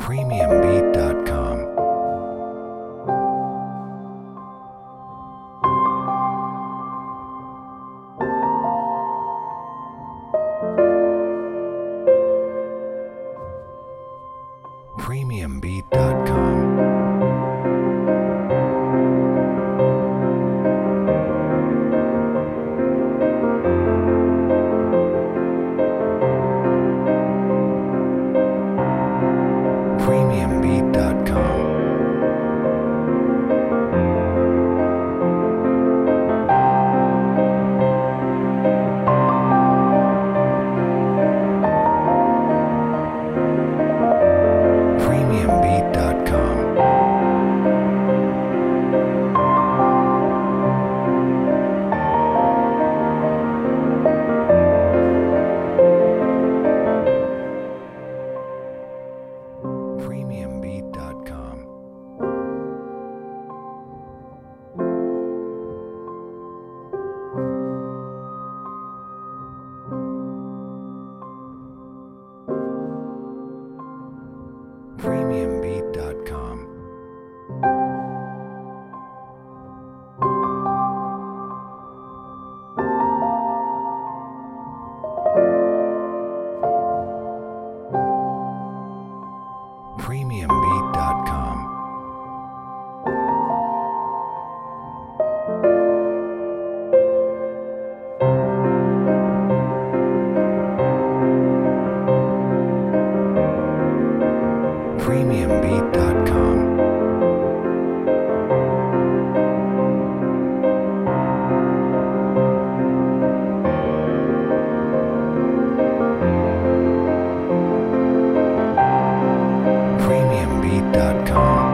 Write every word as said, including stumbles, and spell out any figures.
premium beat dot com. premium beat dot com. premium beat dot com. premium beat dot com. premium beat dot com. premium beat dot com. premium beat dot com. premium beat dot com. premium beat dot com.